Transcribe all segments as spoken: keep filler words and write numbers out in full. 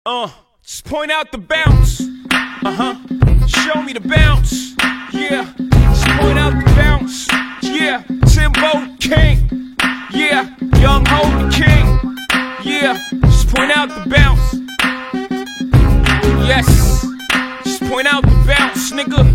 Uh, just point out the bounce. Uh-huh. Show me the bounce. Yeah. Just point out the bounce. Yeah. Timbo King. Yeah. Young Ho the King. Yeah. Just point out the bounce. Yes. Just point out the bounce, nigga.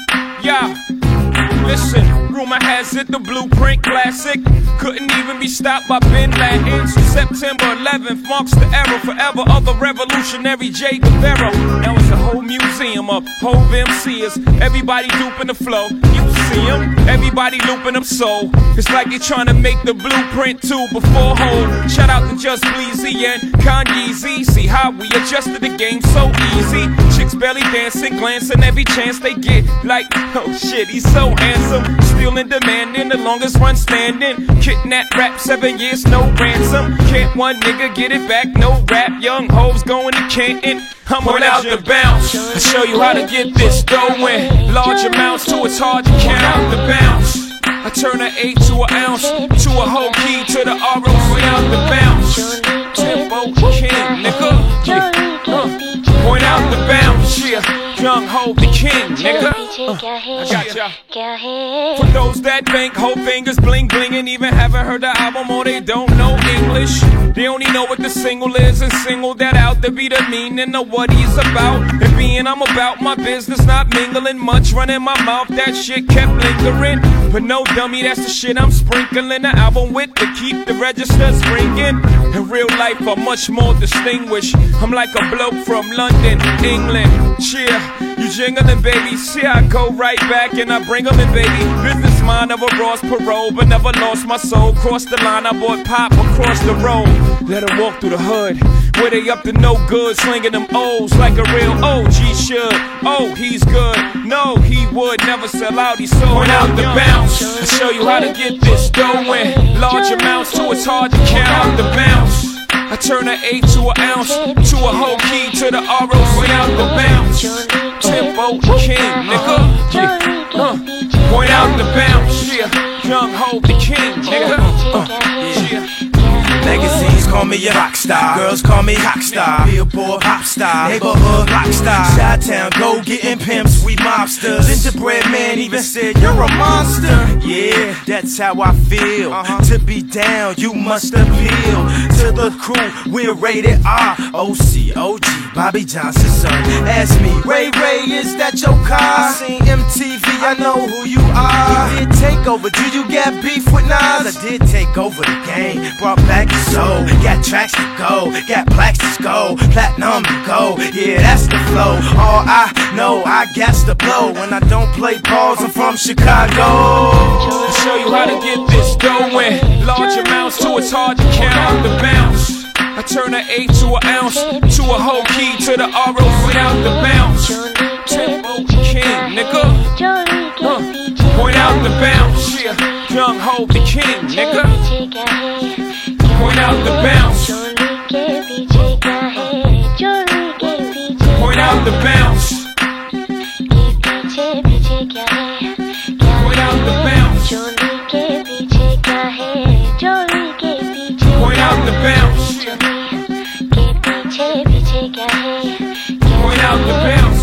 Yeah. Listen, rumor has it the Blueprint classic couldn't even be stopped by Bin Laden. So September eleventh marks the era forever of the revolutionary Che Guevara. Now it's a whole museum of Hove M Cs. Everybody duping the flow. You see them, everybody looping up soul. It's like you're trying to make the Blueprint two before Hove. Shout out to Just Bleezy and Kanye Z. See how we adjusted the game so easy. Chicks belly dancing, glancing every chance they get. Like, oh shit, he's so handsome. Still in demand in the longest run standing. Kidnap rap, seven years, no ransom. Can't one nigga get it back, no rap. Young Hoes going to Canton. I'm point out the bounce. I show you how to get this going. Large amounts to it's hard to count out the bounce. I turn an eight to an ounce, to a whole key to the R O. Point out the bounce. Timbo King, nigga. Yeah. Uh. Point out the bounce, yeah. Young Ho the King, nigga. Uh, I got ya. For those that think whole fingers bling bling and even haven't heard the album or they don't know English, they only know what the single is and single that out to be the meaning of what he's about. And being I'm about my business, not mingling much, running my mouth, that shit kept lingering. But no dummy, that's the shit I'm sprinkling the album with to keep the registers ringing. In real life, I'm much more distinguished. I'm like a bloke from London, England. Cheer, you jingling, baby. See, I go right back and I bring them in, baby. Business mind of a Ross Perot, but never lost my soul. Crossed the line, I bought pop across the road. Let her walk through the hood, where they up to no good, slinging them O's like a real O G should. Oh, he's good. No, he would never sell out. He sold point out the bounce. I show you how to get this going. Large amounts to it's hard to count out the bounce. I turn an eight to an ounce, to a whole key to the R O. Point out the bounce. Timbo King, nigga. Yeah. Uh. Point out the bounce. Yeah. Young Ho the King, nigga. Uh. Yeah. Magazines call me a rock star, girls call me rock star, Billboard pop star, neighborhood rock star, Chi-Town go-getting pimps, we mobsters. Gingerbread man even said you're a monster. Yeah, that's how I feel. Uh-huh. To be down, you must appeal to the crew. We're rated R. O C, O G, Bobby Johnson's son. Ask me, Ray Ray, is that your car? I seen M T V, I know who you are. You did take over. Do you got beef with Nas? I did take over the game. Brought back your soul. Got tracks to go. Got plaques to go. Platinum to go. Yeah, that's the flow. All I know, I got to blow. When I don't play balls, I'm from Chicago. To show you how to get this going. Large amounts to it's hard to count out the bounce. I turn an eight to an ounce, to a whole key to the R O. Point out the bounce. Timbo King, nigga. Uh. Point out the bounce. Yeah. Young Ho the King, nigga. Point out the bounce. Point out the bounce. Point out the bounce. Point out the bounce. Point out the bounce.